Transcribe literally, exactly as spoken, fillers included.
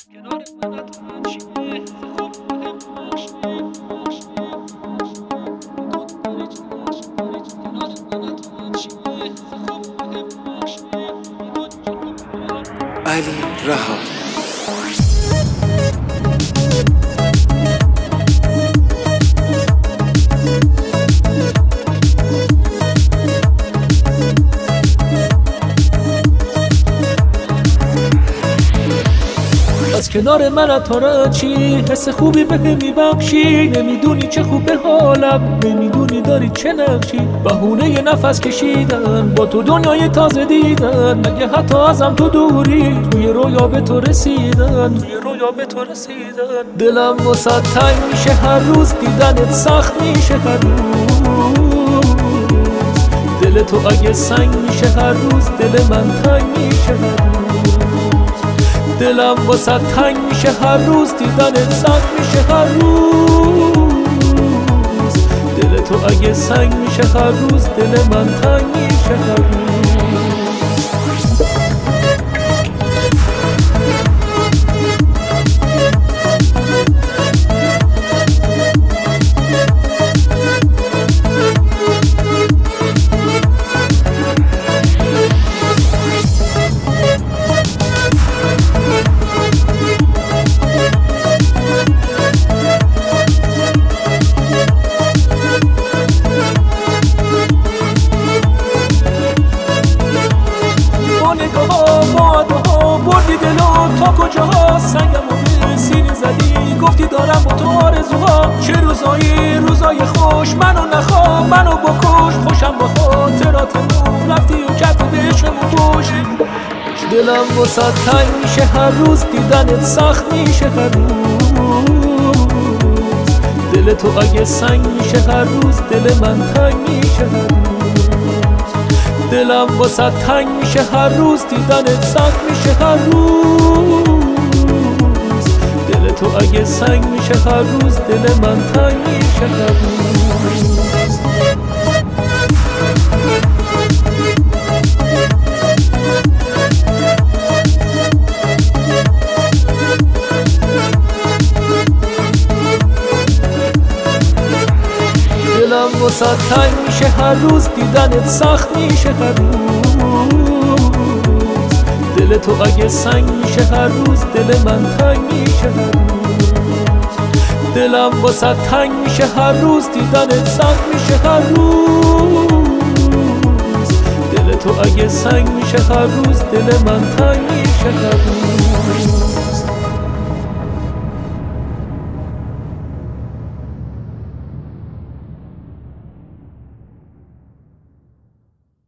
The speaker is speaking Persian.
کنار من تو چیه خوب بهم بخشیه علی رها از کنار من تو را چی حس خوبی به میبخشی، نمیدونی چه خوب به حالم، نمیدونی داری چه نقشی. بهونه نفس کشیدن با تو دنیای تازه دیدن، مگه حتی ازم تو دوری توی رویا به تو رسیدن، توی رویا به تو رسیدن. دلم واسه تنگ میشه هر روز، دیدنت سخت میشه هر روز. دل تو اگه سنگ میشه هر روز، دل من تنگ میشه هر روز. دلم واسه تنگ میشه هر روز، دیدنت سخت میشه هر روز. دل تو اگه سنگ میشه هر روز، دل من تنگ میشه هر روز. بردی دلو تا کجاها، سنگمو به سینه زدی، گفتی دارم با تو آرزوها. چه روزایی روزای خوش، منو نخوا منو بکش، خوشم با خاطراتمون رفتی و کف به عشقمون کش. دلم واسه تنگ میشه هر روز، دیدنت سخت میشه هر روز. دل تو اگه سنگ میشه هر روز، دل من تنگ میشه هر روز. دلم واسه تنگ میشه هر روز، دیدنت سخت میشه هر روز. دل تو اگه سنگ میشه هر روز، دل من تنگ میشه هر روز. دلم واسه تنگ میشه هر روز، دیدنت سخت میشه هر روز. دل تو اگه سنگ میشه هر روز، دل من تنگ میشه هر روز. دلم واسه تنگ میشه هر روز، دیدنت سخت میشه هر روز. دل تو اگه سنگ میشه هر روز، دل من تنگ میشه هر روز.